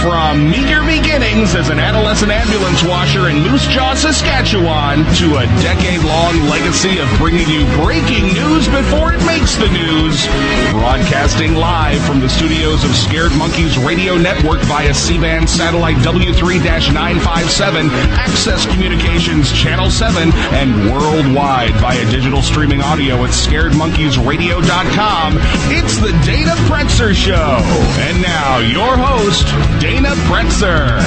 From meet your beginnings as an adolescent ambulance washer in Moose Jaw, Saskatchewan, to a decade-long legacy of bringing you breaking news before it makes the news. Broadcasting live from the studios of Scared Monkeys Radio Network via C-band satellite W3-957, Access Communications Channel 7, and worldwide via digital streaming audio at scaredmonkeysradio.com. It's the Dana Pretzer Show. And now, your host, Dana Pretzer.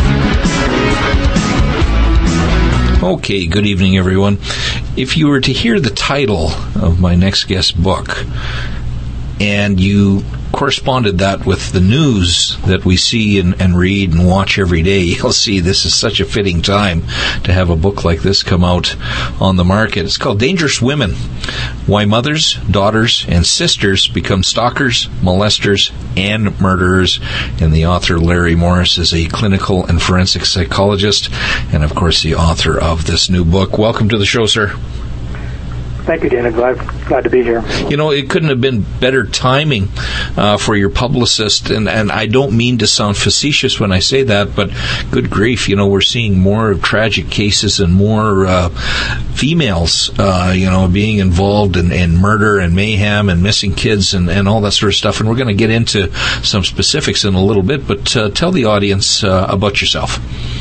Okay, good evening, everyone. If you were to hear the title of my next guest's book, and you corresponded that with the news that we see and read and watch every day, you'll see this is such a fitting time to have a book like this come out on the market. It's called Dangerous Women: Why Mothers, Daughters, and Sisters Become Stalkers, Molesters, and Murderers. And the author, Larry Morris, is a clinical and forensic psychologist, and of course the author of this new book. Welcome to the show, sir. Thank you, Dana. Glad to be here. You know, it couldn't have been better timing for your publicist, and I don't mean to sound facetious when I say that, but good grief, you know, we're seeing more of tragic cases and more females, being involved in murder and mayhem and missing kids and all that sort of stuff, and we're going to get into some specifics in a little bit, but tell the audience about yourself.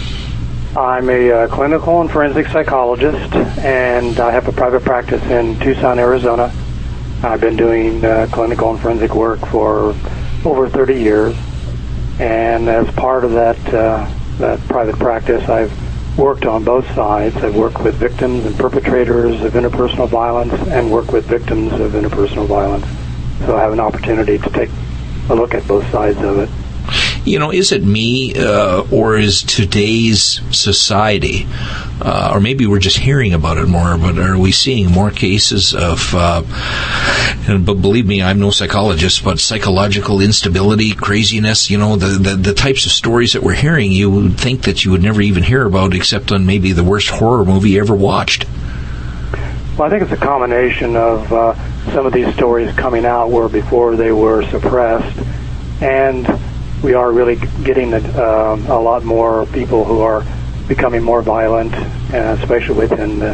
I'm a clinical and forensic psychologist, and I have a private practice in Tucson, Arizona. I've been doing clinical and forensic work for over 30 years, and as part of that private practice, I've worked on both sides. I've worked with victims and perpetrators of interpersonal violence and worked with victims of interpersonal violence. So I have an opportunity to take a look at both sides of it. You know, is it me, or is today's society, or maybe we're just hearing about it more, but are we seeing more cases of, but believe me, I'm no psychologist, but psychological instability, craziness, you know, the types of stories that we're hearing, you would think that you would never even hear about except on maybe the worst horror movie you ever watched. Well, I think it's a combination of some of these stories coming out where before they were suppressed, and we are really getting a lot more people who are becoming more violent, especially within the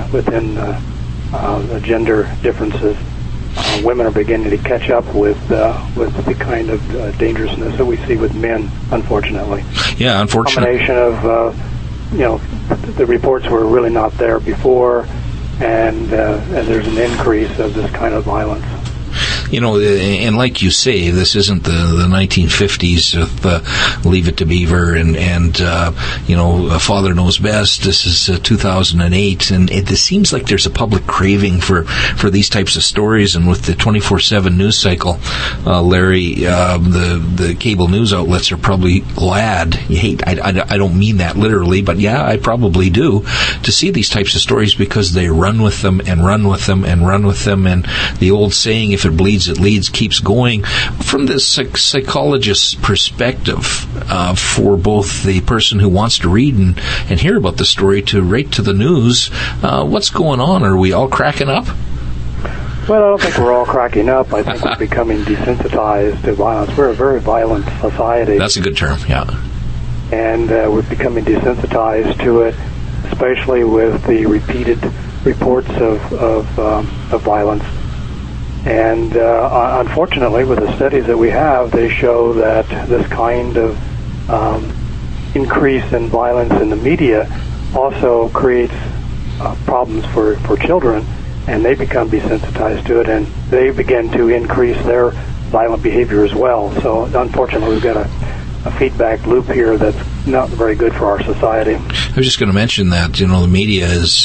gender differences. Women are beginning to catch up with the kind of dangerousness that we see with men, unfortunately. Yeah, unfortunately. A combination of, the reports were really not there before, and there's an increase of this kind of violence. You know, and like you say, this isn't the 1950s of Leave It to Beaver and Father Knows Best. This is 2008, and it seems like there's a public craving for these types of stories. And with the 24/7 news cycle, Larry, the cable news outlets are probably glad. I don't mean that literally, but yeah, I probably do, to see these types of stories because they run with them and run with them and run with them. And the old saying, if it bleeds, it leads, keeps going. From the psychologist's perspective, for both the person who wants to read and hear about the story to right to the news, what's going on? Are we all cracking up? Well, I don't think we're all cracking up. I think we're becoming desensitized to violence. We're a very violent society. That's a good term, yeah. And we're becoming desensitized to it, especially with the repeated reports of violence. And unfortunately, with the studies that we have, they show that this kind of increase in violence in the media also creates problems for children, and they become desensitized to it, and they begin to increase their violent behavior as well. So unfortunately, we've got a feedback loop here that's not very good for our society. I was just going to mention that, the media is,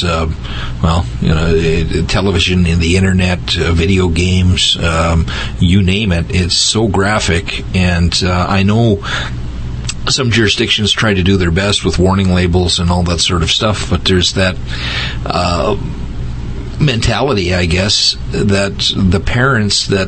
television, and the internet, video games, you name it. It's so graphic, and I know some jurisdictions try to do their best with warning labels and all that sort of stuff, but there's that mentality, I guess, that the parents that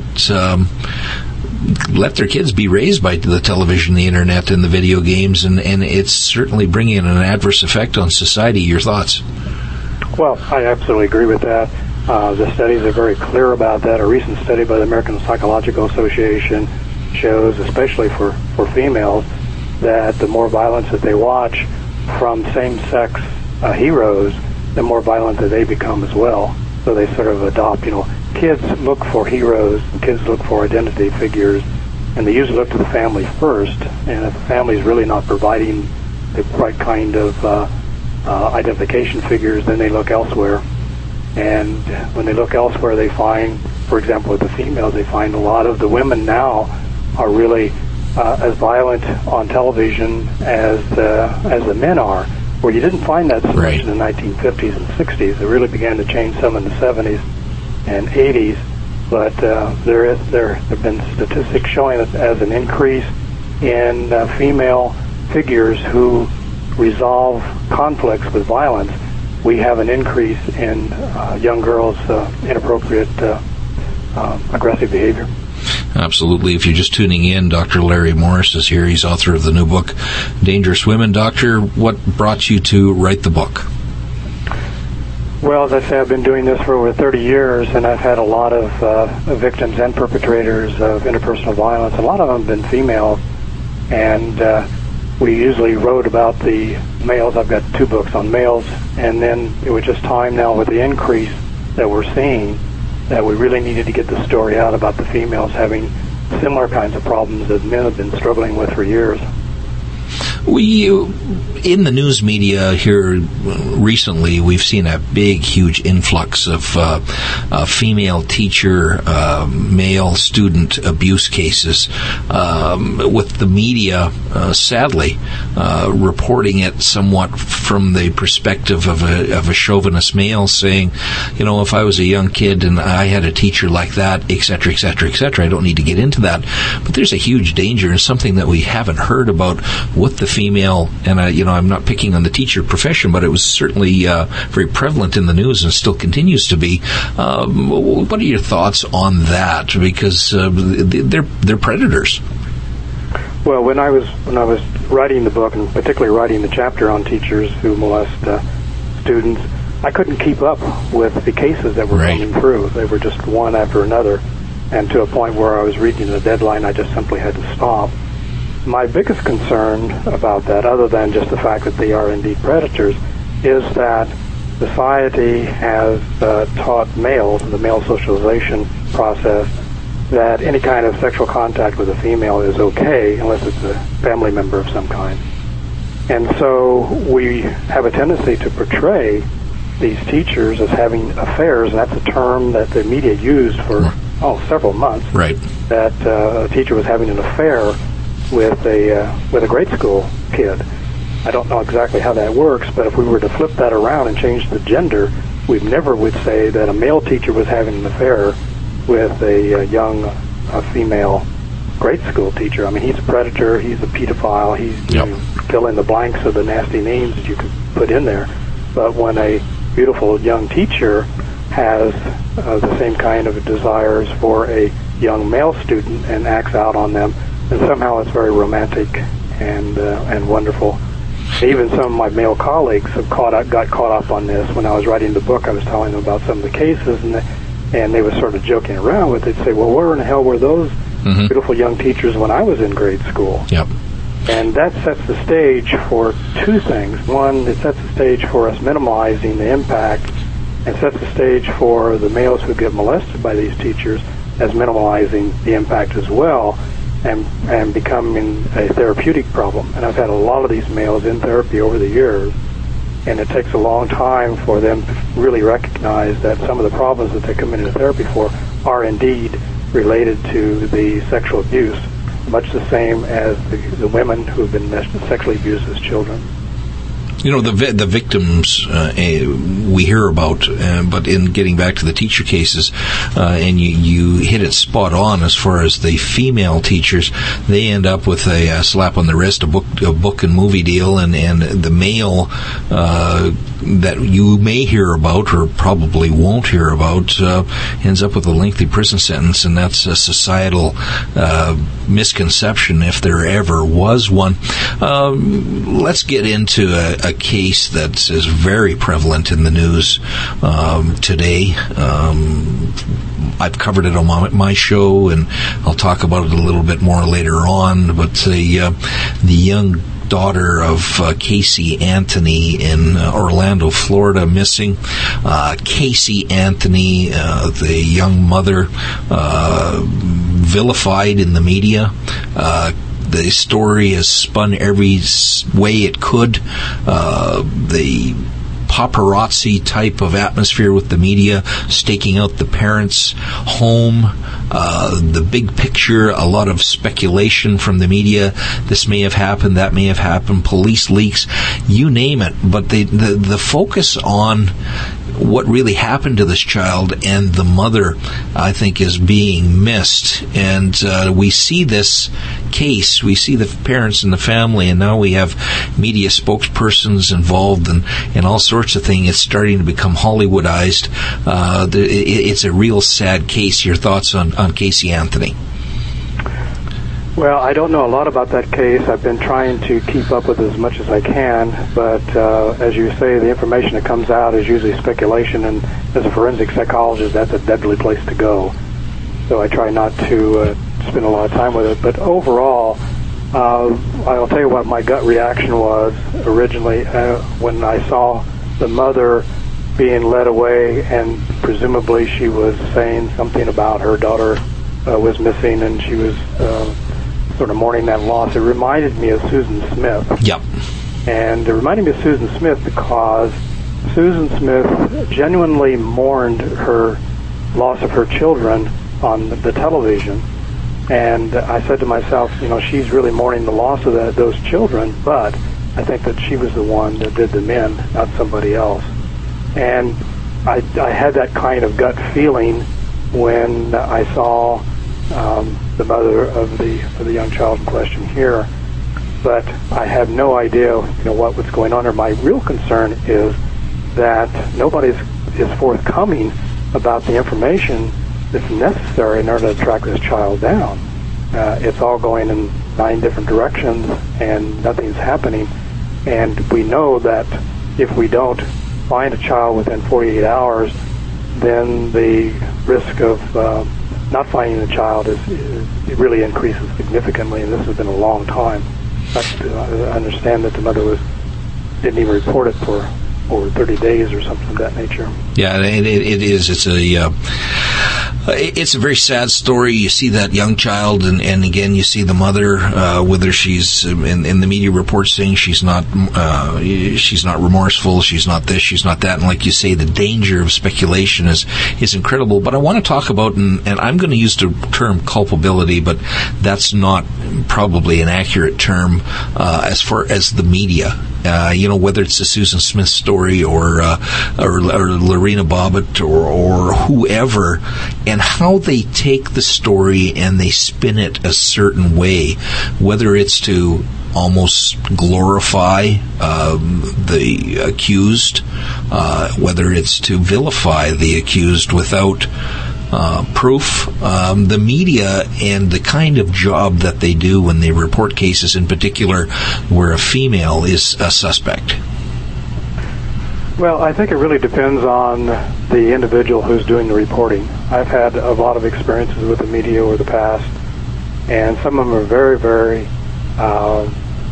let their kids be raised by the television, the internet, and the video games, and it's certainly bringing an adverse effect on society. Your thoughts? Well, I absolutely agree with that. The studies are very clear about that. A recent study by the American Psychological Association shows, especially for females, that the more violence that they watch from same-sex heroes, the more violent that they become as well. So they sort of adopt, kids look for heroes, kids look for identity figures, and they usually look to the family first. And if the family is really not providing the right kind of identification figures, then they look elsewhere. And when they look elsewhere, they find, for example, with the females, they find a lot of the women now are really as violent on television as the men are. Where you didn't find that so much in the 1950s and 60s. It really began to change some in the 70s and 80s. But there have been statistics showing that as an increase in female figures who resolve conflicts with violence, we have an increase in young girls' inappropriate, aggressive behavior. Absolutely. If you're just tuning in, Dr. Larry Morris is here. He's author of the new book, Dangerous Women. Doctor, what brought you to write the book? Well, as I say, I've been doing this for over 30 years, and I've had a lot of victims and perpetrators of interpersonal violence. A lot of them have been females, and we usually wrote about the males. I've got 2 books on males, and then it was just time now with the increase that we're seeing that we really needed to get the story out about the females having similar kinds of problems that men have been struggling with for years. In the news media here recently, we've seen a big, huge influx of female teacher, male student abuse cases, with the media, sadly, reporting it somewhat from the perspective of a chauvinist male, saying, if I was a young kid and I had a teacher like that, et cetera, et cetera, et cetera, I don't need to get into that. But there's a huge danger and something that we haven't heard about with the female, and I'm not picking on the teacher profession, but it was certainly very prevalent in the news and still continues to be. What are your thoughts on that? Because they're predators. Well, when I was writing the book, and particularly writing the chapter on teachers who molest students, I couldn't keep up with the cases that were coming through. They were just one after another, and to a point where I was reaching the deadline, I just simply had to stop. My biggest concern about that, other than just the fact that they are indeed predators, is that society has taught males, the male socialization process, that any kind of sexual contact with a female is okay unless it's a family member of some kind. And so we have a tendency to portray these teachers as having affairs, and that's a term that the media used for several months. Right. That a teacher was having an affair with a grade school kid. I don't know exactly how that works, but if we were to flip that around and change the gender, we never would say that a male teacher was having an affair with a young female grade school teacher. I mean, he's a predator, he's a pedophile, he's fill in the blanks of the nasty names that you could put in there. But when a beautiful young teacher has the same kind of desires for a young male student and acts out on them, and somehow it's very romantic and wonderful. Even some of my male colleagues have got caught up on this. When I was writing the book, I was telling them about some of the cases, and they were sort of joking around with it. They'd say, well, where in the hell were those beautiful young teachers when I was in grade school? Yep. And that sets the stage for 2 things. One, it sets the stage for us minimizing the impact, and sets the stage for the males who get molested by these teachers as minimizing the impact as well, and becoming a therapeutic problem. And I've had a lot of these males in therapy over the years, and it takes a long time for them to really recognize that some of the problems that they come into therapy for are indeed related to the sexual abuse, much the same as the women who have been sexually abused as children. The victims we hear about, but in getting back to the teacher cases, and you hit it spot on as far as the female teachers, they end up with a slap on the wrist, a book and movie deal, and the male that you may hear about or probably won't hear about ends up with a lengthy prison sentence, and that's a societal misconception if there ever was one. Let's get into a case that is very prevalent in the news today. I've covered it on my show, and I'll talk about it a little bit more later on. But the young daughter of Casey Anthony in Orlando, Florida, missing. Casey Anthony, the young mother, vilified in the media. The story has spun every way it could. The paparazzi type of atmosphere with the media, staking out the parents' home, the big picture, a lot of speculation from the media. This may have happened, that may have happened, police leaks, you name it. But the focus on what really happened to this child and the mother, I think, is being missed. And we see this case, we see the parents and the family, and now we have media spokespersons involved and all sorts of things. It's starting to become Hollywoodized. It's a real sad case. Your thoughts on Casey Anthony? Well, I don't know a lot about that case. I've been trying to keep up with it as much as I can, but as you say, the information that comes out is usually speculation, and as a forensic psychologist, that's a deadly place to go. So I try not to spend a lot of time with it. But overall, I'll tell you what my gut reaction was originally when I saw the mother being led away, and presumably she was saying something about her daughter was missing, and she was sort of mourning that loss. It reminded me of Susan Smith. Yep. And it reminded me of Susan Smith because Susan Smith genuinely mourned her loss of her children on the television. And I said to myself, she's really mourning the loss of those children, but I think that she was the one that did them in, not somebody else. And I had that kind of gut feeling when I saw the mother of the young child in question here, but I have no idea, what was going on there. My real concern is that nobody is forthcoming about the information that's necessary in order to track this child down. It's all going in 9 different directions, and nothing's happening. And we know that if we don't find a child within 48 hours, then the risk of not finding the child it really increases significantly, and this has been a long time. I understand that the mother didn't even report it for over 30 days or something of that nature. Yeah, it is. It's a very sad story. You see that young child, and again, you see the mother, whether she's in the media reports saying she's not remorseful, she's not this, she's not that, and like you say, the danger of speculation is incredible. But I want to talk about, and I'm going to use the term culpability, but that's not probably an accurate term as far as the media. Whether it's the Susan Smith story or Lorena Bobbitt or whoever, and how they take the story and they spin it a certain way, whether it's to almost glorify the accused, whether it's to vilify the accused without proof. The media and the kind of job that they do when they report cases, in particular where a female is a suspect. Well, I think it really depends on the individual who's doing the reporting. I've had a lot of experiences with the media over the past, and some of them are very, very, how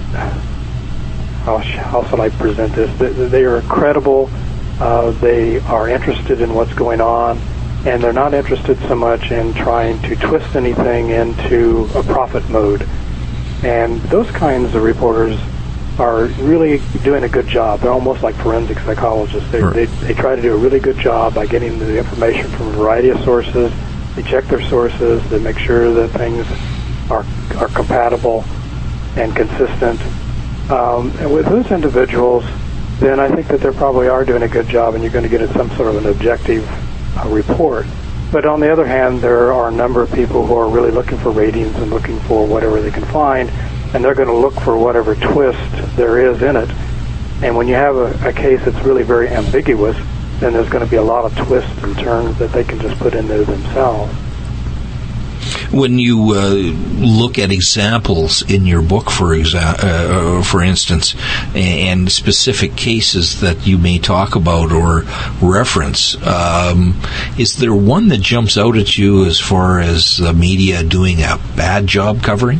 should I present this? They are credible, they are interested in what's going on, and they're not interested so much in trying to twist anything into a profit mode. And those kinds of reporters are really doing a good job. They're almost like forensic psychologists. They try to do a really good job by getting the information from a variety of sources. They check their sources. They make sure that things are compatible and consistent. And with those individuals, then I think that they probably are doing a good job, and you're going to get some sort of an objective report. But on the other hand, there are a number of people who are really looking for ratings and looking for whatever they can find, and they're going to look for whatever twist there is in it. And when you have a case that's really very ambiguous, then there's going to be a lot of twists and turns that they can just put in there themselves. When you look at examples in your book, for instance, and specific cases that you may talk about or reference, is there one that jumps out at you as far as the media doing a bad job covering?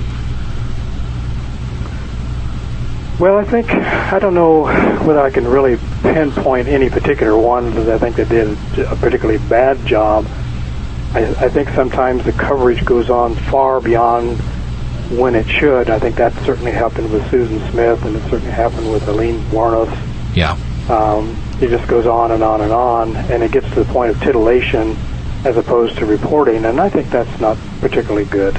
Well, I don't know whether I can really pinpoint any particular one that I think that did a particularly bad job. I think sometimes the coverage goes on far beyond when it should. I think that certainly happened with Susan Smith, and it certainly happened with Aileen Wuornos. Yeah. It just goes on and on and on, and it gets to the point of titillation as opposed to reporting, and I think that's not particularly good.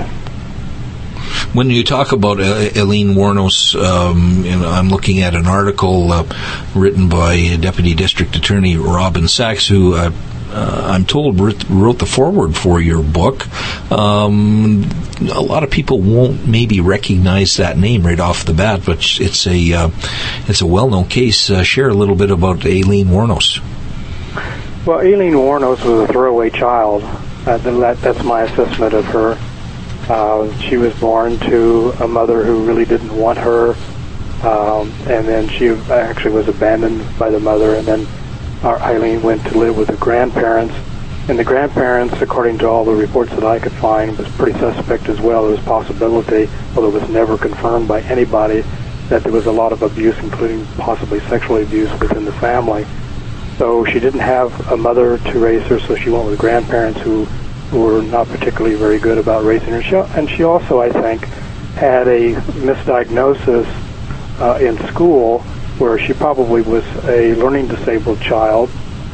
When you talk about Aileen Wuornos, I'm looking at an article written by Deputy District Attorney Robin Sachs, who I'm told wrote the foreword for your book. A lot of people won't maybe recognize that name right off the bat, but it's a well-known case. Share a little bit about Aileen Wuornos. Well, Aileen Wuornos was a throwaway child. That's my assessment of her. She was born to a mother who really didn't want her, and then she actually was abandoned by the mother, and then Aileen went to live with her grandparents. And the grandparents, according to all the reports that I could find, was pretty suspect as well. There was possibility, although it was never confirmed by anybody, that there was a lot of abuse, including possibly sexual abuse within the family. So she didn't have a mother to raise her, so she went with grandparents who were not particularly very good about raising her. And she also, I think, had a misdiagnosis in school where she probably was a learning disabled child,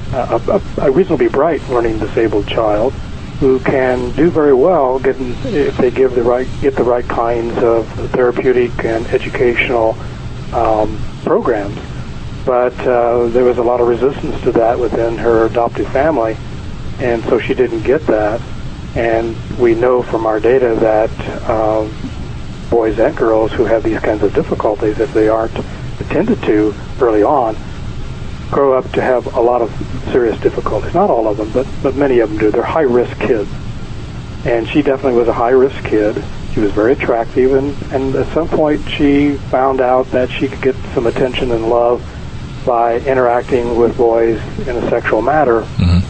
a reasonably bright learning disabled child, who can do very well if they get the right kinds of therapeutic and educational programs. But there was a lot of resistance to that within her adoptive family, and so she didn't get that. And we know from our data that boys and girls who have these kinds of difficulties, if they aren't attended to early on, grow up to have a lot of serious difficulties. Not all of them, but many of them do. They're high-risk kids. And she definitely was a high-risk kid. She was very attractive, and at some point she found out that she could get some attention and love by interacting with boys in a sexual manner.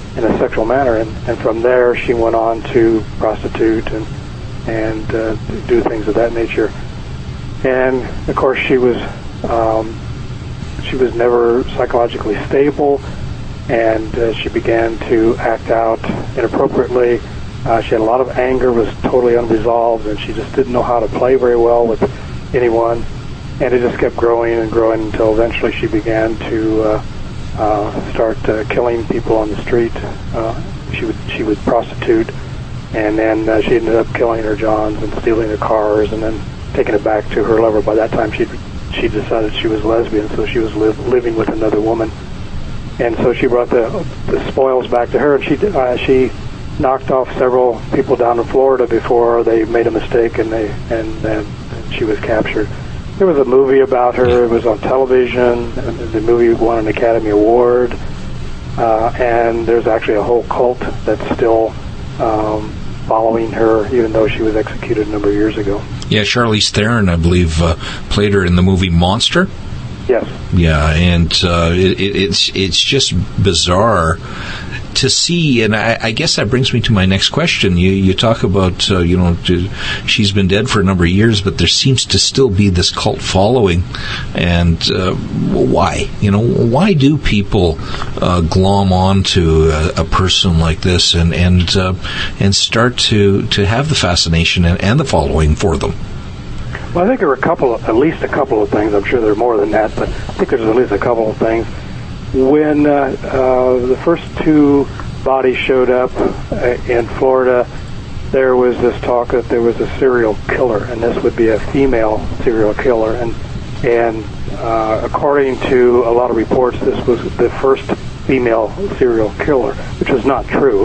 And from there she went on to prostitute and do things of that nature. And of course she was never psychologically stable, and she began to act out inappropriately. She had a lot of anger, was totally unresolved, and she just didn't know how to play very well with anyone. And it just kept growing and growing until eventually she began to start killing people on the street. She would prostitute, and then she ended up killing her Johns and stealing their cars, and then taking it back to her lover. By that time, she decided she was lesbian, so she was living with another woman. And so she brought the spoils back to her, and she knocked off several people down in Florida before they made a mistake, and she was captured. There was a movie about her. It was on television. The movie won an Academy Award, and there's actually a whole cult that's still following her, even though she was executed a number of years ago. Yeah, Charlize Theron, I believe, played her in the movie Monster. Yes. Yeah, and it's just bizarre to see, and I guess that brings me to my next question. You talk about, she's been dead for a number of years, but there seems to still be this cult following, and why? Why do people glom on to a person like this and start to have the fascination and the following for them? Well, I think there were at least a couple of things. I'm sure there are more than that, but I think there's at least a couple of things. When the first two bodies showed up in Florida, there was this talk that there was a serial killer, and this would be a female serial killer. And according to a lot of reports, this was the first female serial killer, which is not true.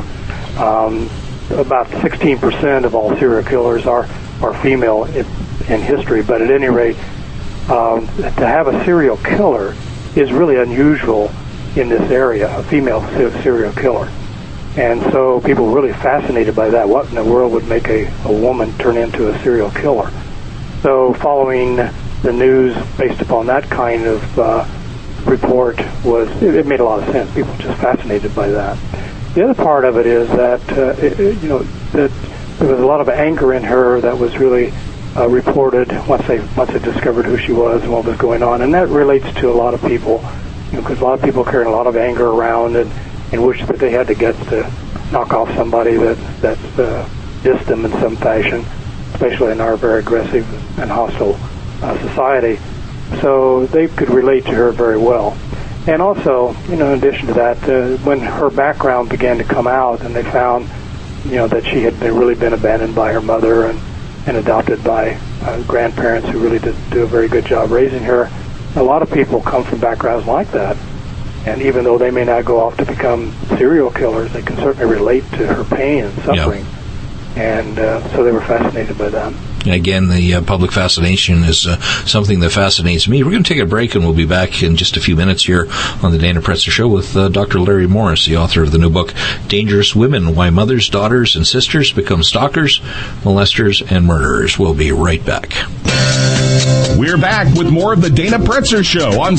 About 16% of all serial killers are female in history, but at any rate, to have a serial killer is really unusual in this area, a female serial killer. And so people were really fascinated by that. What in the world would make a woman turn into a serial killer? So following the news based upon that kind of report it made a lot of sense. People were just fascinated by that. The other part of it is that, that there was a lot of anger in her that was really reported once they discovered who she was and what was going on. And that relates to a lot of people, because a lot of people carry a lot of anger around and wish that they had the guts to knock off somebody that dissed them in some fashion, especially in our very aggressive and hostile society. So they could relate to her very well. And also, in addition to that, when her background began to come out and they found, that she had really been abandoned by her mother and adopted by grandparents who really did do a very good job raising her, a lot of people come from backgrounds like that. And even though they may not go off to become serial killers, they can certainly relate to her pain and suffering. And so they were fascinated by that. Again, the public fascination is something that fascinates me. We're going to take a break, and we'll be back in just a few minutes here on the Dana Pretzer Show with Dr. Larry Morris, the author of the new book, Dangerous Women, Why Mothers, Daughters, and Sisters Become Stalkers, Molesters, and Murderers. We'll be right back. We're back with more of the Dana Pretzer Show on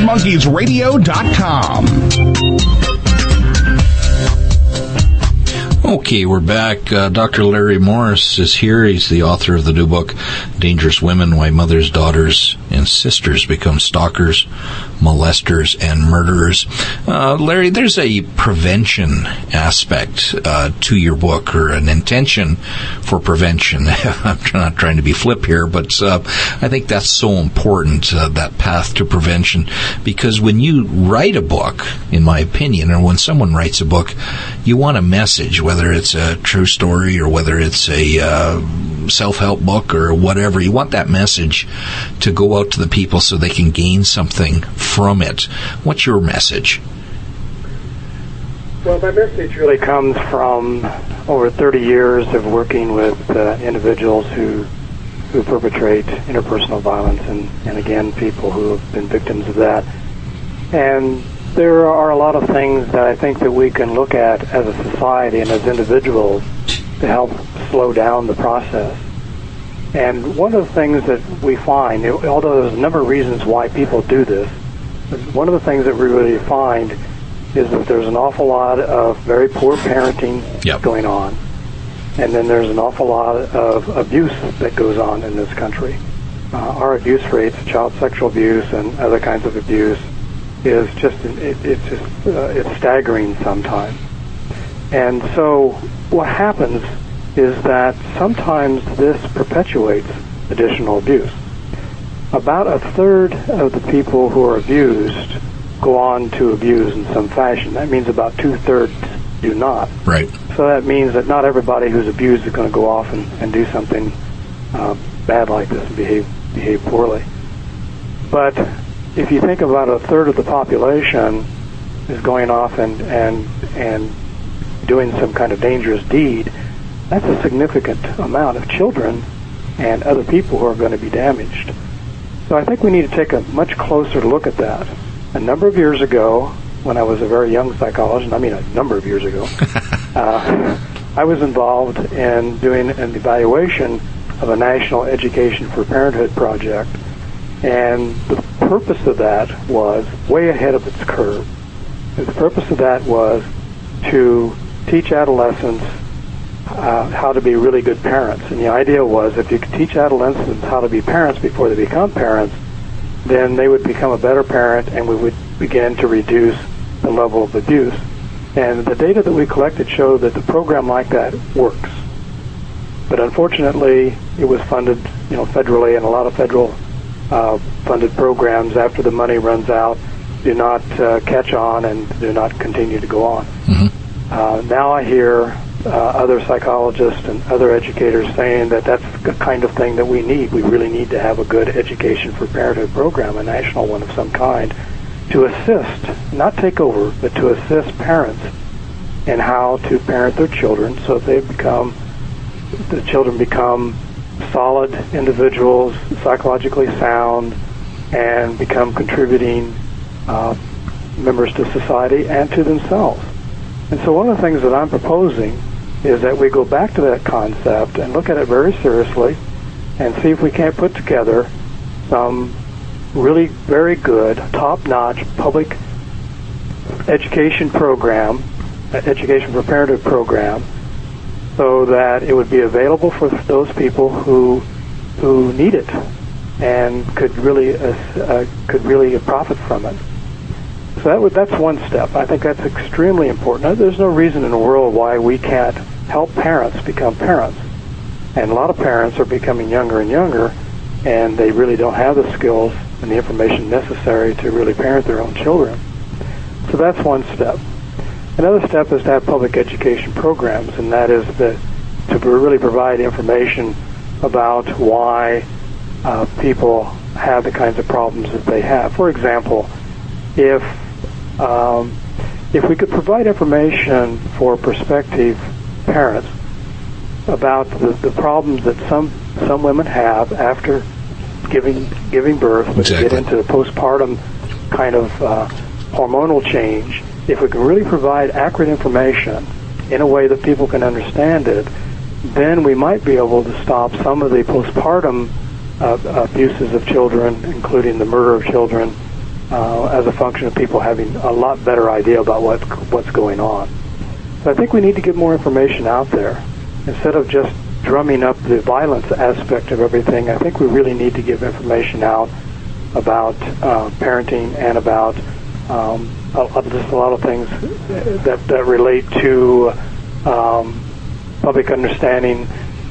ScaredMonkeysRadio.com. Okay, we're back. Dr. Larry Morris is here. He's the author of the new book, Dangerous Women, Why Mothers, Daughters, and Sisters Become Stalkers, Molesters, and Murderers. Larry, there's a prevention aspect to your book, or an intention for prevention. I'm not trying to be flip here, but I think that's so important, that path to prevention, because when you write a book, in my opinion, or when someone writes a book, you want a message, whether it's a true story or whether it's a self-help book or whatever. You want that message to go out to the people so they can gain something from it. What's your message? Well, my message really comes from over 30 years of working with individuals who perpetrate interpersonal violence and again, people who have been victims of that. And there are a lot of things that I think that we can look at as a society and as individuals to help slow down the process. And one of the things that we find, although there's a number of reasons why people do this, one of the things that we really find is that there's an awful lot of very poor parenting going on. And then there's an awful lot of abuse that goes on in this country. Our abuse rates, child sexual abuse and other kinds of abuse, is just it's staggering sometimes. And so what happens is that sometimes this perpetuates additional abuse. About a third of the people who are abused go on to abuse in some fashion. That means about 2/3 do not. Right. So that means that not everybody who's abused is going to go off and do something bad like this and behave poorly. But if you think about a third of the population is going off and doing some kind of dangerous deed, that's a significant amount of children and other people who are going to be damaged. So I think we need to take a much closer look at that. A number of years ago, when I was a very young psychologist, I mean a number of years ago, I was involved in doing an evaluation of a National Education for Parenthood project. And the purpose of that was way ahead of its curve. The purpose of that was to teach adolescents how to be really good parents. And the idea was if you could teach adolescents how to be parents before they become parents, then they would become a better parent and we would begin to reduce the level of abuse. And the data that we collected showed that the program like that works. But unfortunately, it was funded, federally, and a lot of federal funded programs, after the money runs out, do not catch on and do not continue to go on. Mm-hmm. Now I hear other psychologists and other educators saying that that's the kind of thing that we need. We really need to have a good education for parenthood program, a national one of some kind, to assist, not take over, but to assist parents in how to parent their children so that the children become solid individuals, psychologically sound, and become contributing members to society and to themselves. And so one of the things that I'm proposing is that we go back to that concept and look at it very seriously and see if we can't put together some really very good, top-notch public education program, education for parenthood program, so that it would be available for those people who need it and could really profit from it. So that's one step. I think that's extremely important. There's no reason in the world why we can't help parents become parents. And a lot of parents are becoming younger and younger, and they really don't have the skills and the information necessary to really parent their own children. So that's one step. Another step is to have public education programs, and that is to really provide information about why people have the kinds of problems that they have. For example, if we could provide information for prospective parents about the problems that some women have after giving birth, when they get into the postpartum kind of hormonal change, if we can really provide accurate information in a way that people can understand it, then we might be able to stop some of the postpartum abuses of children, including the murder of children, as a function of people having a lot better idea about what's going on. So I think we need to get more information out there. Instead of just drumming up the violence aspect of everything, I think we really need to give information out about parenting and about just a lot of things that relate to public understanding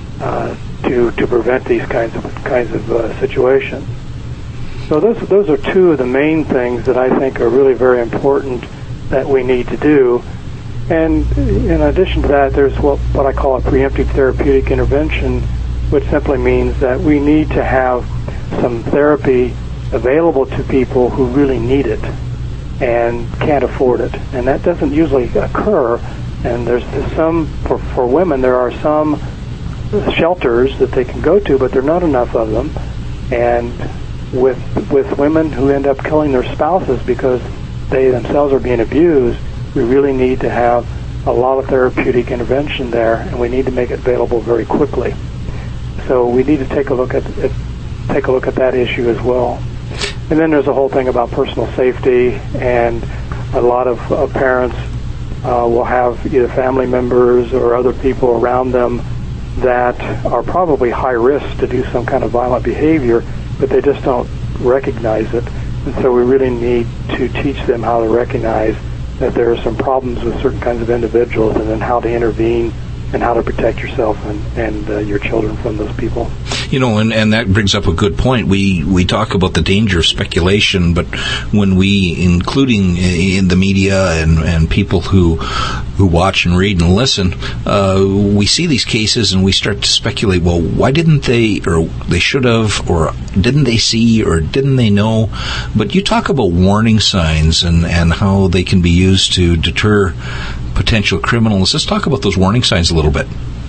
to prevent these kinds of situations. So those are two of the main things that I think are really very important that we need to do. And in addition to that, there's what I call a preemptive therapeutic intervention, which simply means that we need to have some therapy available to people who really need it and can't afford it. And that doesn't usually occur. And there's some, for women, there are some shelters that they can go to, but there are not enough of them. And with women who end up killing their spouses because they themselves are being abused, we really need to have a lot of therapeutic intervention there, and we need to make it available very quickly. So we need to take a look at that issue as well. And then there's a whole thing about personal safety, and a lot of parents will have either family members or other people around them that are probably high risk to do some kind of violent behavior, but they just don't recognize it. And so we really need to teach them how to recognize that there are some problems with certain kinds of individuals, and then how to intervene and how to protect yourself and your children from those people. You know, and that brings up a good point. We talk about the danger of speculation, but when we, including in the media and people who watch and read and listen, we see these cases and we start to speculate, well, why didn't they, or they should have, or didn't they see, or didn't they know? But you talk about warning signs and how they can be used to deter potential criminals. Let's talk about those warning signs a little bit.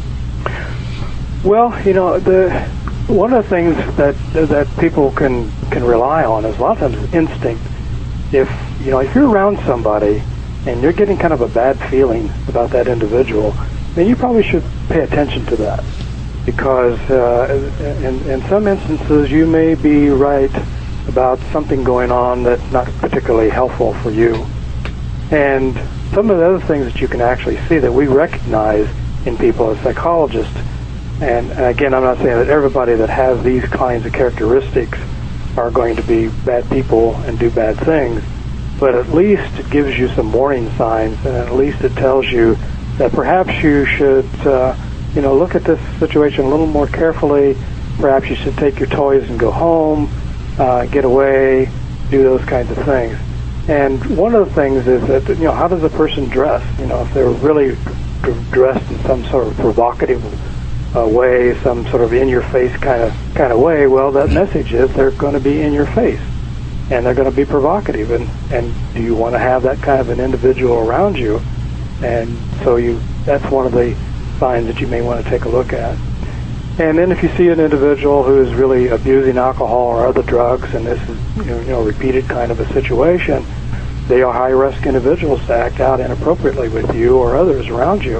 Well, you know, one of the things that people can rely on is a lot of times instinct. If you're around somebody and you're getting kind of a bad feeling about that individual, then you probably should pay attention to that, because in some instances you may be right about something going on that's not particularly helpful for you. And some of the other things that you can actually see that we recognize in people as psychologists, and again, I'm not saying that everybody that has these kinds of characteristics are going to be bad people and do bad things, but at least it gives you some warning signs, and at least it tells you that perhaps you should look at this situation a little more carefully. Perhaps you should take your toys and go home, get away, do those kinds of things. And one of the things is that, how does a person dress? If they're really dressed in some sort of provocative way, some sort of in-your-face kind of way, well, that message is they're going to be in your face, and they're going to be provocative. And do you want to have that kind of an individual around you? And so that's one of the signs that you may want to take a look at. And then if you see an individual who is really abusing alcohol or other drugs, and this is repeated kind of a situation, they are high-risk individuals to act out inappropriately with you or others around you.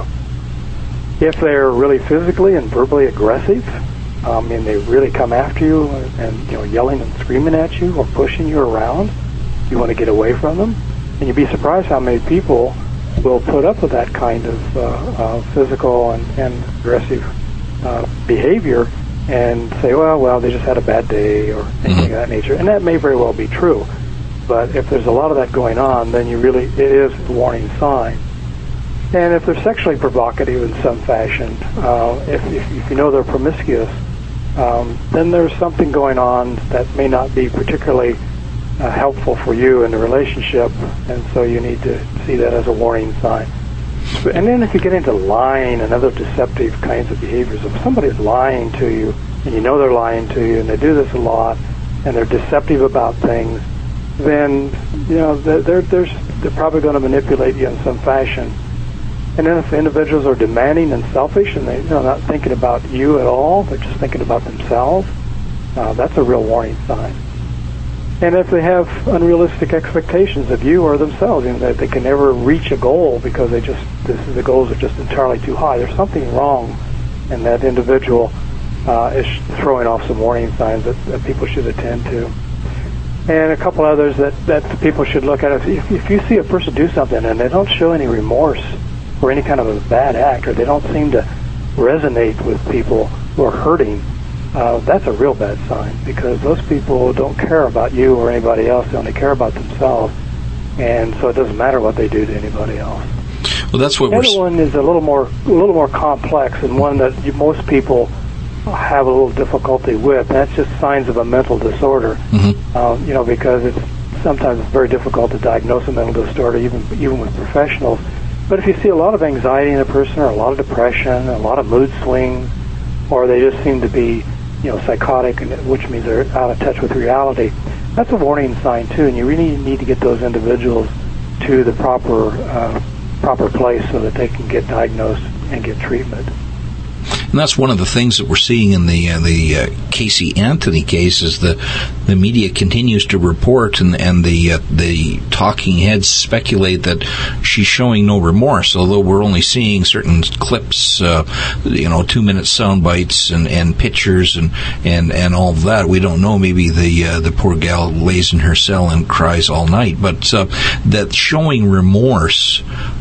If they're really physically and verbally aggressive, and they really come after you and yelling and screaming at you or pushing you around, you want to get away from them. And you'd be surprised how many people will put up with that kind of physical and aggressive behavior and say, well, they just had a bad day or anything of that nature. And that may very well be true. But if there's a lot of that going on, then it is a warning sign. And if they're sexually provocative in some fashion, if you know they're promiscuous, then there's something going on that may not be particularly helpful for you in the relationship, and so you need to see that as a warning sign. And then if you get into lying and other deceptive kinds of behaviors, if somebody's lying to you, and you know they're lying to you, and they do this a lot, and they're deceptive about things, then they're probably going to manipulate you in some fashion. And then if individuals are demanding and selfish, and they're not thinking about you at all, they're just thinking about themselves, that's a real warning sign. And if they have unrealistic expectations of you or themselves, that they can never reach a goal because the goals are just entirely too high, there's something wrong, and that individual is throwing off some warning signs that people should attend to. And a couple others that people should look at. If you see a person do something and they don't show any remorse for any kind of a bad act, or they don't seem to resonate with people who are hurting, that's a real bad sign, because those people don't care about you or anybody else. They only care about themselves, and so it doesn't matter what they do to anybody else. Well, that's what the other one is a little more complex, and one that most people have a little difficulty with. And that's just signs of a mental disorder. Because it's sometimes very difficult to diagnose a mental disorder, even with professionals. But if you see a lot of anxiety in a person, or a lot of depression, a lot of mood swings, or they just seem to be psychotic, which means they're out of touch with reality, that's a warning sign too, and you really need to get those individuals to the proper place so that they can get diagnosed and get treatment. And that's one of the things that we're seeing in the Casey Anthony case, is the media continues to report, and the talking heads speculate that she's showing no remorse, although we're only seeing certain clips, 2-minute sound bites and pictures and all of that. We don't know. Maybe the poor gal lays in her cell and cries all night, but that showing remorse,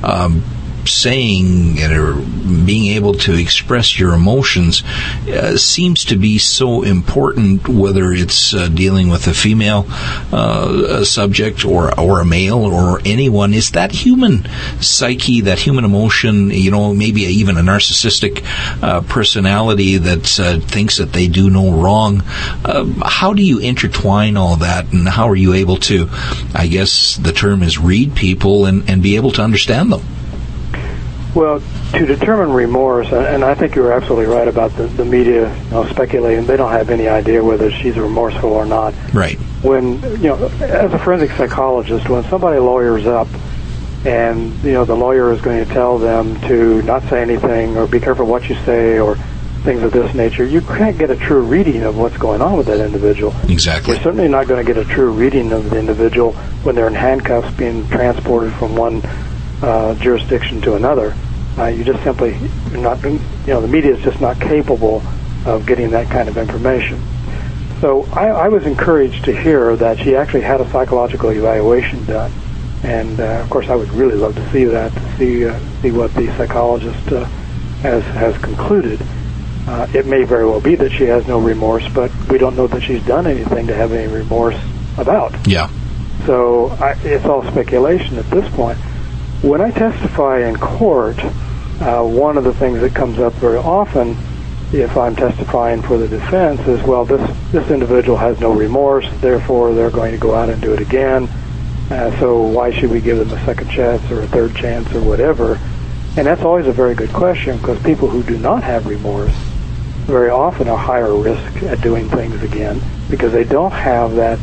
saying or being able to express your emotions seems to be so important, whether it's dealing with a female subject or a male or anyone. Is that human psyche, that human emotion, maybe even a narcissistic personality that thinks that they do no wrong? How do you intertwine all that, and how are you able to, I guess the term is, read people and be able to understand them? Well, to determine remorse, and I think you're absolutely right about the media speculating. They don't have any idea whether she's remorseful or not. Right. When, as a forensic psychologist, when somebody lawyers up and, the lawyer is going to tell them to not say anything or be careful what you say or things of this nature, you can't get a true reading of what's going on with that individual. Exactly. You're certainly not going to get a true reading of the individual when they're in handcuffs being transported from one jurisdiction to another. You just simply not, the media is just not capable of getting that kind of information. So I was encouraged to hear that she actually had a psychological evaluation done, and of course I would really love to see that, to see what the psychologist has concluded. It may very well be that she has no remorse, but we don't know that she's done anything to have any remorse about. Yeah. So it's all speculation at this point. When I testify in court, one of the things that comes up very often, if I'm testifying for the defense, is, well, this individual has no remorse, therefore they're going to go out and do it again. So why should we give them a second chance or a third chance or whatever? And that's always a very good question, because people who do not have remorse very often are higher risk at doing things again, because they don't have that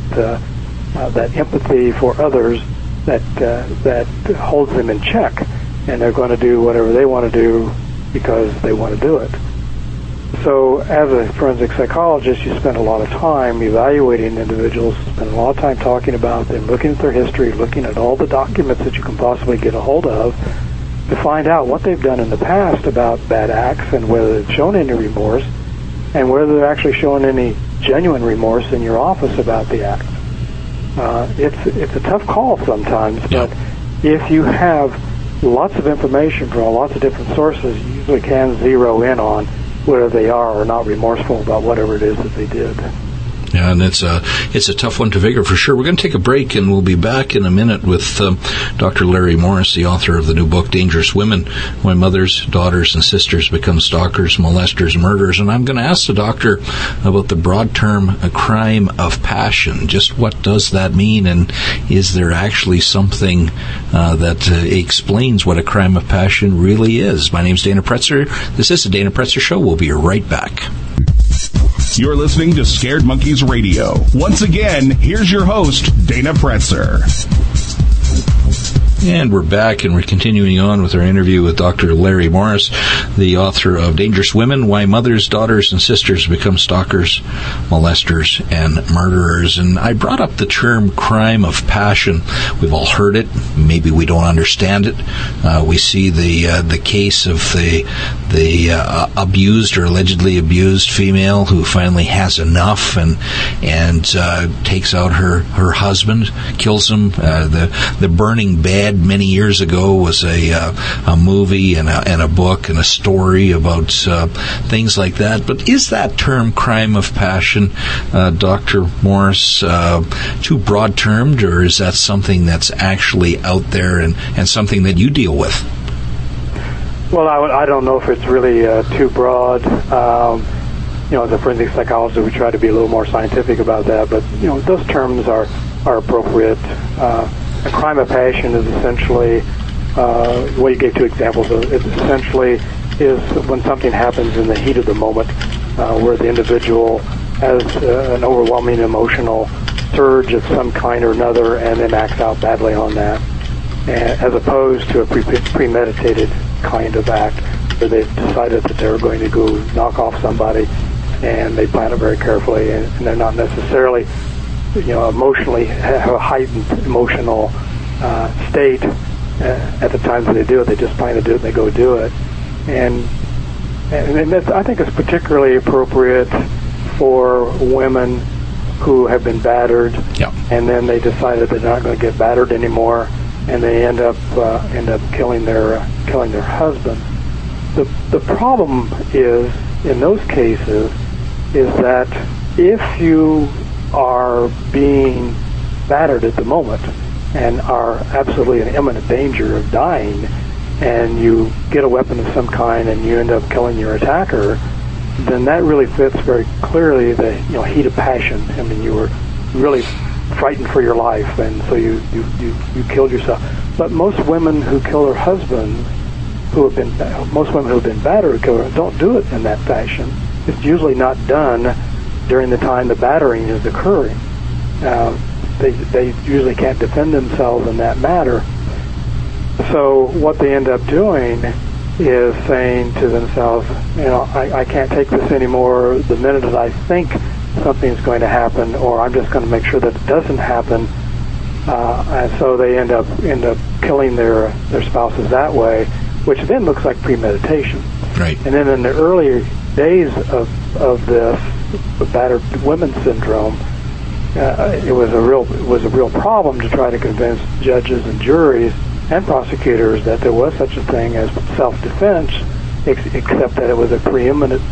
empathy for others that holds them in check, and they're going to do whatever they want to do because they want to do it. So as a forensic psychologist, you spend a lot of time evaluating individuals, spend a lot of time talking about them, looking at their history, looking at all the documents that you can possibly get a hold of to find out what they've done in the past about bad acts and whether they've shown any remorse and whether they're actually showing any genuine remorse in your office about the act. It's a tough call sometimes, but if you have lots of information from lots of different sources, you usually can zero in on whether they are or not remorseful about whatever it is that they did. Yeah, and it's a tough one to figure for sure. We're going to take a break, and we'll be back in a minute with Dr. Larry Morris, the author of the new book, Dangerous Women, Why Mothers, Daughters, and Sisters Become Stalkers, Molesters, and Murderers. And I'm going to ask the doctor about the broad term, a crime of passion. Just what does that mean, and is there actually something that explains what a crime of passion really is? My name's Dana Pretzer. This is the Dana Pretzer Show. We'll be right back. You're listening to Scared Monkeys Radio. Once again, here's your host, Dana Pretzer. And we're back, and we're continuing on with our interview with Dr. Larry Morris, the author of Dangerous Women, Why Mothers, Daughters, and Sisters Become Stalkers, Molesters, and Murderers. And I brought up the term crime of passion. We've all heard it. Maybe we don't understand it. We see the case of the abused or allegedly abused female who finally has enough and takes out her husband, kills him. The Burning Bed many years ago was a movie and a book and a story about things like that. But is that term crime of passion, Dr. Morris, too broad termed, or is that something that's actually out there and something that you deal with? Well, I don't know if it's really too broad. As a forensic psychologist, we try to be a little more scientific about that, but those terms are appropriate. A crime of passion is essentially, you gave two examples of it, essentially is when something happens in the heat of the moment, where the individual has an overwhelming emotional surge of some kind or another and then acts out badly on that, as opposed to a premeditated kind of act where they've decided that they're going to go knock off somebody and they plan it very carefully and they're not necessarily emotionally have a heightened emotional state at the time that they do it. They just plan to do it and they go do it. And that's, I think it's particularly appropriate for women who have been battered, and then they decided they're not going to get battered anymore, and they end up killing their husband. The problem is in those cases is that if you are being battered at the moment and are absolutely in imminent danger of dying, and you get a weapon of some kind and you end up killing your attacker, then that really fits very clearly the heat of passion. I mean, you were really frightened for your life, and so you killed yourself. But most women who kill their husbands, most women who have been battered, don't do it in that fashion. It's usually not done during the time the battering is occurring. They usually can't defend themselves in that matter. So what they end up doing is saying to themselves, I can't take this anymore. The minute that I think something's going to happen, or I'm just going to make sure that it doesn't happen, and so they end up killing their spouses that way, which then looks like premeditation. Right. And then in the earlier days of this, the battered women syndrome, it was a real problem to try to convince judges and juries and prosecutors that there was such a thing as self-defense, except that it was a preeminent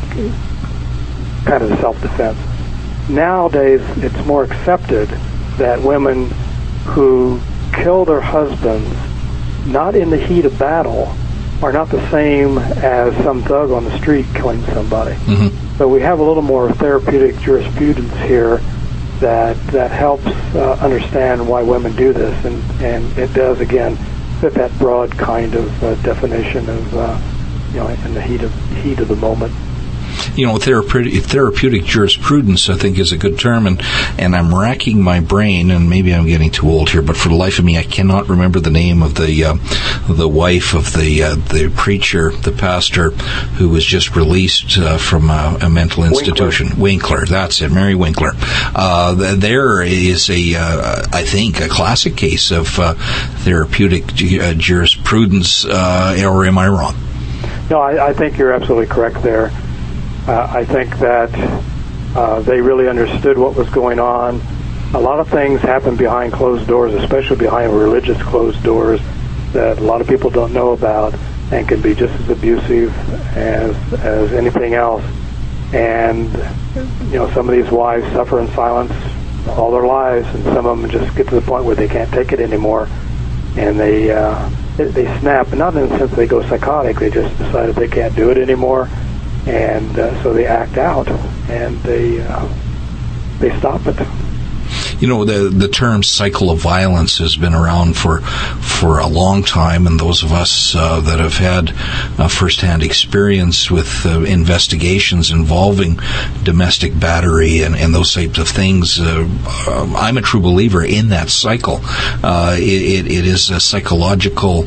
kind of self-defense. Nowadays, it's more accepted that women who kill their husbands not in the heat of battle are not the same as some thug on the street killing somebody. Mm-hmm. So we have a little more therapeutic jurisprudence here that helps understand why women do this, and it does, again, fit that broad kind of definition of in the heat of the moment. therapeutic jurisprudence, I think, is a good term, and I'm racking my brain, and maybe I'm getting too old here, but for the life of me, I cannot remember the name of the wife of the preacher, the pastor, who was just released from a mental institution. Winkler, that's it, Mary Winkler. There is I think, a classic case of therapeutic jurisprudence, or am I wrong? No, I think you're absolutely correct there. I think that they really understood what was going on. A lot of things happen behind closed doors, especially behind religious closed doors, that a lot of people don't know about and can be just as abusive as anything else. And, some of these wives suffer in silence all their lives, and some of them just get to the point where they can't take it anymore, and they snap. Not in the sense they go psychotic, they just decided they can't do it anymore, and so they act out, and they stop it. The term cycle of violence has been around for a long time, and those of us that have had firsthand experience with investigations involving domestic battery and those types of things, I'm a true believer in that cycle. It is a psychological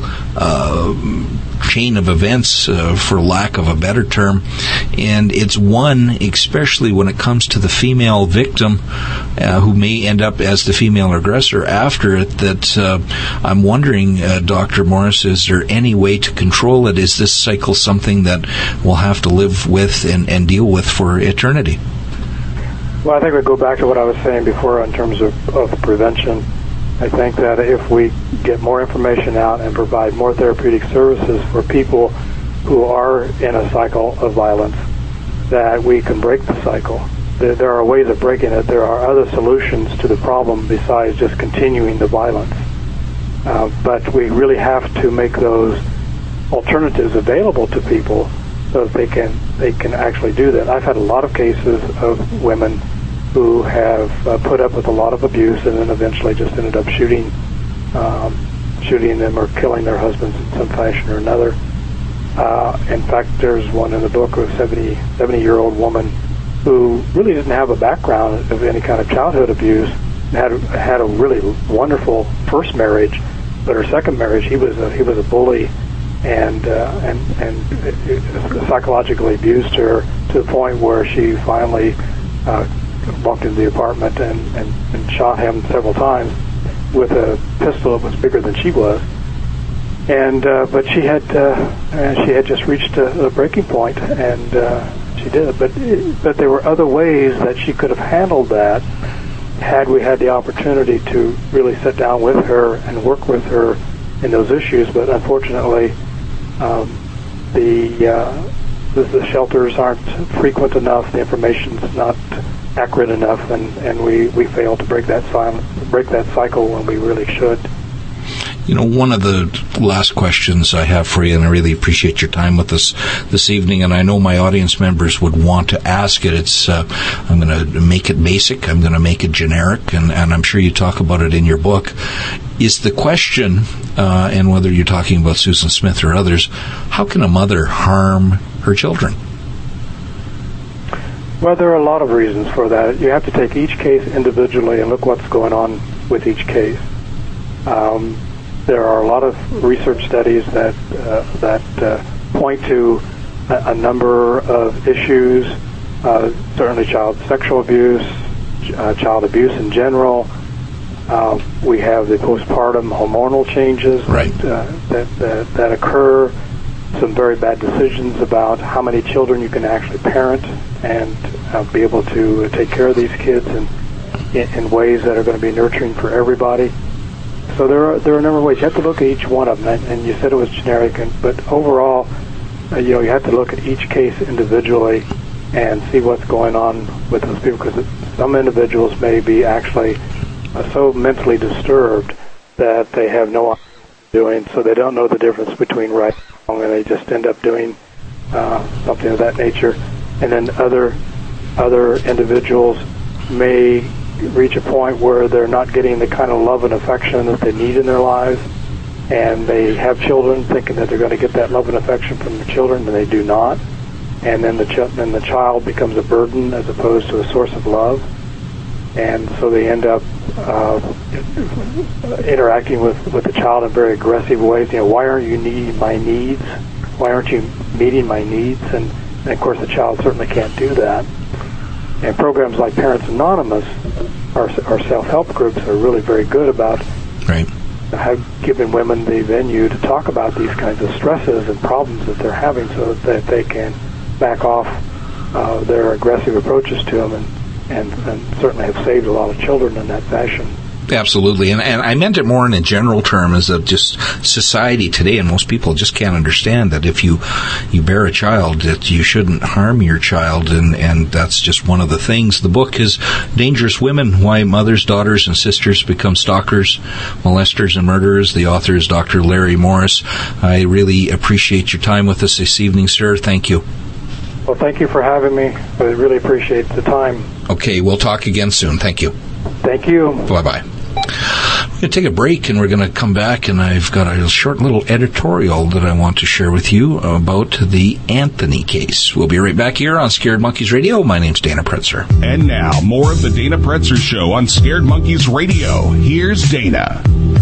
chain of events, for lack of a better term, and it's one, especially when it comes to the female victim who may end up as the female aggressor after it, that I'm wondering, Dr. Morris, is there any way to control it? Is this cycle something that we'll have to live with and deal with for eternity? Well, I think we go back to what I was saying before in terms of prevention. I think that if we get more information out and provide more therapeutic services for people who are in a cycle of violence, that we can break the cycle. There are ways of breaking it. There are other solutions to the problem besides just continuing the violence. But we really have to make those alternatives available to people so that they can actually do that. I've had a lot of cases of women who have put up with a lot of abuse and then eventually just ended up shooting them or killing their husbands in some fashion or another. In fact, there's one in the book of a 70-year-old woman who really didn't have a background of any kind of childhood abuse, and had a really wonderful first marriage, but her second marriage, he was a bully and psychologically abused her to the point where she finally walked into the apartment and shot him several times with a pistol that was bigger than she was. And but she had just reached a breaking point, and she did. But there were other ways that she could have handled that had we had the opportunity to really sit down with her and work with her in those issues. But unfortunately, the shelters aren't frequent enough. The information's not accurate enough, and we fail to break that cycle when we really should. One of the last questions I have for you, and I really appreciate your time with us this evening, and I know my audience members would want to ask it. I'm going to make it basic, I'm going to make it generic, and I'm sure you talk about it in your book. Is the question, and whether you're talking about Susan Smith or others, how can a mother harm her children? Well, there are a lot of reasons for that. You have to take each case individually and look what's going on with each case. There are a lot of research studies that point to a number of issues, certainly child sexual abuse, child abuse in general. We have the postpartum hormonal changes that occur, some very bad decisions about how many children you can actually parent and be able to take care of these kids in ways that are going to be nurturing for everybody. So there are a number of ways. You have to look at each one of them, and you said it was generic, but overall, you have to look at each case individually and see what's going on with those people, because some individuals may be actually so mentally disturbed that they have no idea what they're doing, so they don't know the difference between right and wrong, and they just end up doing something of that nature. And then other individuals may reach a point where they're not getting the kind of love and affection that they need in their lives, and they have children thinking that they're going to get that love and affection from their children, and they do not. and then the child becomes a burden as opposed to a source of love, and so they end up interacting with the child in very aggressive ways. Why aren't you meeting my needs? Why aren't you meeting my needs? And of course, the child certainly can't do that. And programs like Parents Anonymous, our self-help groups, are really very good about giving women the venue to talk about these kinds of stresses and problems that they're having, so that they can back off their aggressive approaches to them, and certainly have saved a lot of children in that fashion. Absolutely, and I meant it more in a general term, as of just society today, and most people just can't understand that if you bear a child, that you shouldn't harm your child, and that's just one of the things. The book is Dangerous Women, Why Mothers, Daughters, and Sisters Become Stalkers, Molesters, and Murderers. The author is Dr. Larry Morris. I really appreciate your time with us this evening, sir. Thank you. Well, thank you for having me. I really appreciate the time. Okay, we'll talk again soon. Thank you. Thank you. Bye-bye. We're going to take a break, and we're going to come back, and I've got a short little editorial that I want to share with you about the Anthony case. We'll be right back here on Scared Monkeys Radio. My name's Dana Pretzer. And now, more of the Dana Pretzer Show on Scared Monkeys Radio. Here's Dana.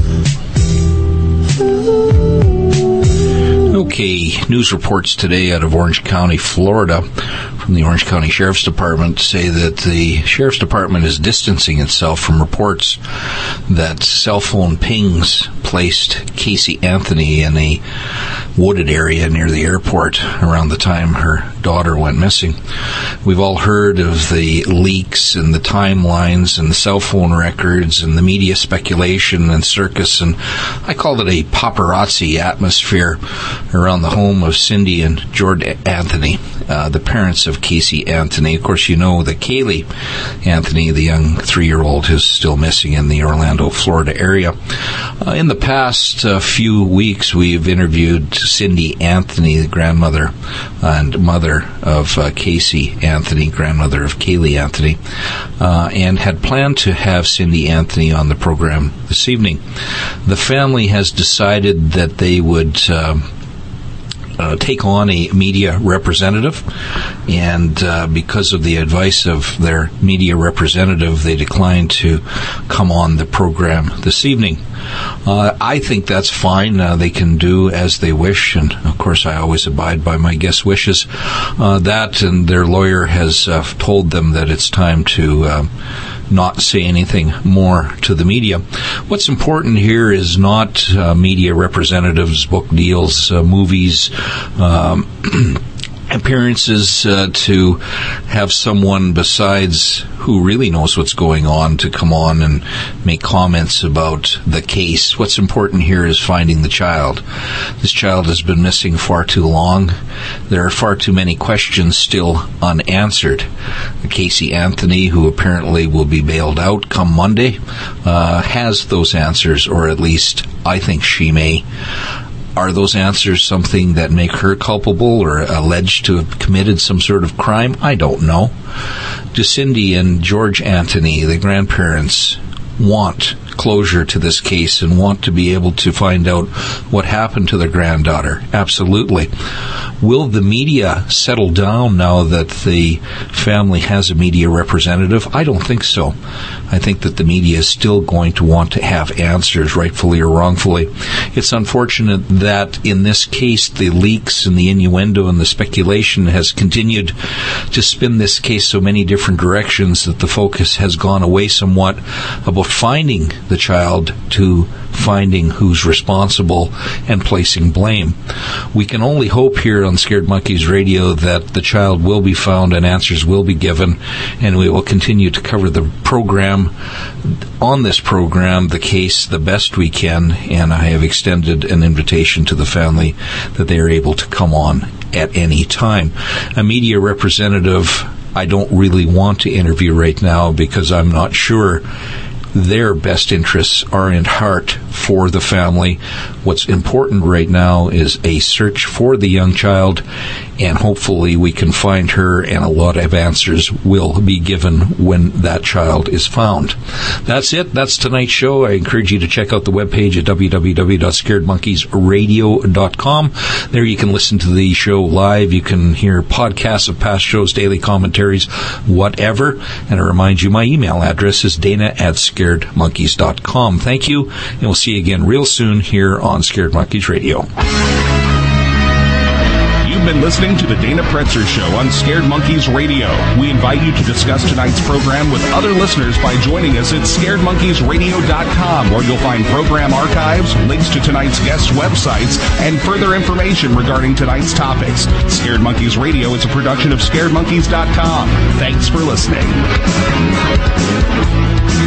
Okay, news reports today out of Orange County, Florida, from the Orange County Sheriff's Department say that the Sheriff's Department is distancing itself from reports that cell phone pings placed Casey Anthony in a wooded area near the airport around the time her daughter went missing. We've all heard of the leaks and the timelines and the cell phone records and the media speculation and circus, and I call it a paparazzi atmosphere around the home of Cindy and George Anthony, the parents of Casey Anthony. Of course, you know that Kaylee Anthony, the young 3-year-old, is still missing in the Orlando, Florida area. In the past few weeks, we've interviewed Cindy Anthony, the grandmother and mother of Casey Anthony, grandmother of Kaylee Anthony, and had planned to have Cindy Anthony on the program this evening. The family has decided that they would take on a media representative, and because of the advice of their media representative, they declined to come on the program this evening. I think that's fine. They can do as they wish, and of course I always abide by my guests' wishes. That and their lawyer has told them that it's time to not say anything more to the media. What's important here is not media representatives, book deals, movies, appearances, to have someone besides who really knows what's going on to come on and make comments about the case. What's important here is finding the child. This child has been missing far too long. There are far too many questions still unanswered. Casey Anthony, who apparently will be bailed out come Monday, has those answers, or at least I think she may. Are those answers something that make her culpable or alleged to have committed some sort of crime? I don't know. Do Cindy and George Anthony, the grandparents, want closure to this case and want to be able to find out what happened to their granddaughter? Absolutely. Will the media settle down now that the family has a media representative? I don't think so. I think that the media is still going to want to have answers, rightfully or wrongfully. It's unfortunate that in this case, the leaks and the innuendo and the speculation has continued to spin this case so many different directions that the focus has gone away somewhat about finding the child to finding who's responsible and placing blame. We can only hope here on Scared Monkeys Radio that the child will be found and answers will be given, and we will continue to cover the program, on this program, the case the best we can, and I have extended an invitation to the family that they are able to come on at any time. A media representative I don't really want to interview right now because I'm not sure their best interests are in heart for the family. What's important right now is a search for the young child and hopefully we can find her, and a lot of answers will be given when that child is found. That's it. That's tonight's show. I encourage you to check out the webpage at www.scaredmonkeysradio.com. There you can listen to the show live. You can hear podcasts of past shows, daily commentaries, whatever. And I remind you, my email address is dana@scaredmonkeys.com. Thank you, and we'll see you again real soon here on Scared Monkeys Radio. You've been listening to the Dana Pretzer Show on Scared Monkeys Radio. We invite you to discuss tonight's program with other listeners by joining us at scaredmonkeysradio.com, where you'll find program archives, links to tonight's guests' websites, and further information regarding tonight's topics. Scared Monkeys Radio is a production of scaredmonkeys.com. Thanks for listening.